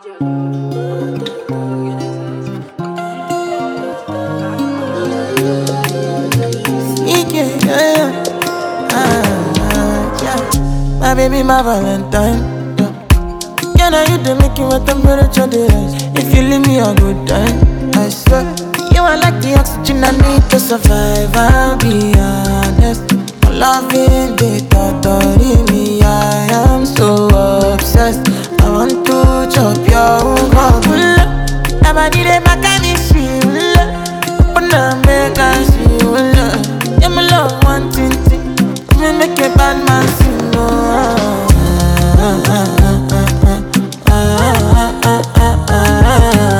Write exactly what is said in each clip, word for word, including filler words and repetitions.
Yeah, yeah, yeah. Ah, yeah. My baby, my Valentine. Yeah, yeah, now you the make you a temperature the rise. If you leave me a good time, I swear. You are like the oxygen I need to survive. I'll be honest. My loving the thought of me. I am so obsessed. I want to chop your own. Never did it back at this shit. Open up, make I see you. Yeah, my love, one thing. Me make a bad man sing. Oh, ah, ah, ah, ah, ah, ah, ah, ah, ah, ah.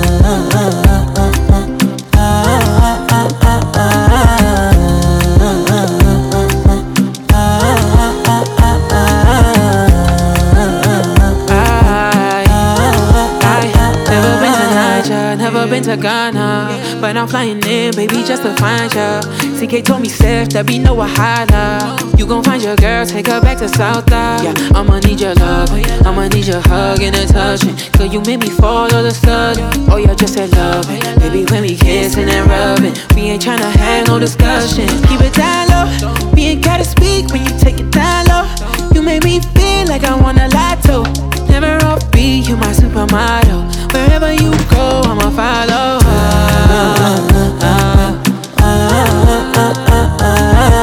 Never been to Ghana, but I'm flying in, baby, just to find ya. C K told me, Seth, that we know a holla. You gon' find your girl, take her back to South Eye. Yeah, I'ma need your love, I'ma need your hug and a touching. Cause you made me fall all of a sudden. Oh, you're just in love, baby, when we kissing and rubbing. We ain't tryna have no discussion. Keep it down low, we ain't gotta speak when you take it down low. You made me feel like I wanna lie to. Never off beat, you my supermodel. Wherever you go, I'ma follow. Ah, ah, ah, ah, ah, ah, ah,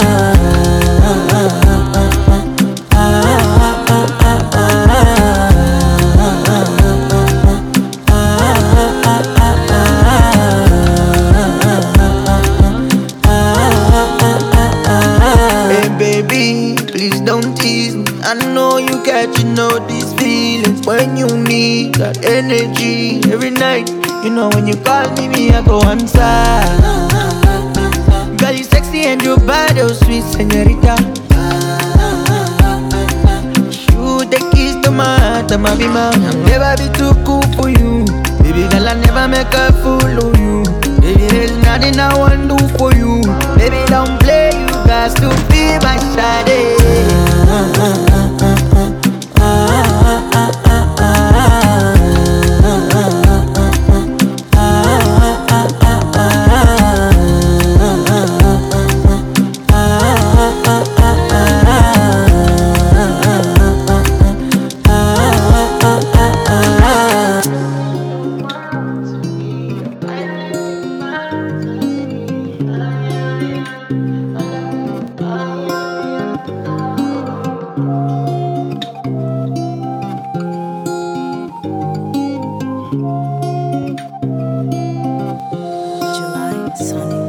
Hey baby, please don't tease me. I know you got, you know these feelings. When you need that energy every night, you know when you call me, me I go answer. Girl, you sexy and your body oh sweet, señorita. You the keys to my heart, I'm a be man. I'll never be too cool for you. Baby girl, I never make a fool of you. Baby, there's nothing I won't do for you. Baby, don't play, you got to be my shawty. July Sonic.